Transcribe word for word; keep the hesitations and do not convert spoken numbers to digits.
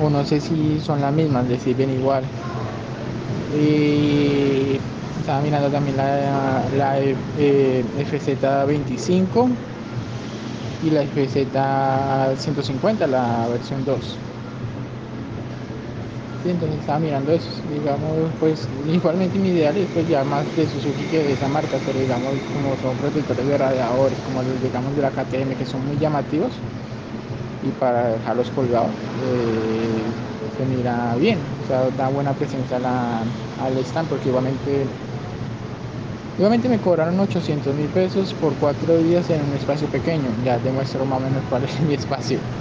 o no sé si son las mismas, les sirven igual. Y estaba mirando también la, la eh, F Z veinticinco y la F Z ciento cincuenta, la versión dos. Sí, entonces estaba mirando eso, digamos, pues igualmente mi ideal es pues ya más de Suzuki que de esa marca, pero digamos como son protectores de radiadores, como los digamos de la K T M que son muy llamativos y para dejarlos colgados, eh, se mira bien, o sea, da buena presencia a la, al stand porque igualmente, igualmente me cobraron ochocientos mil pesos por cuatro días en un espacio pequeño, ya demuestro más o menos cuál es mi espacio.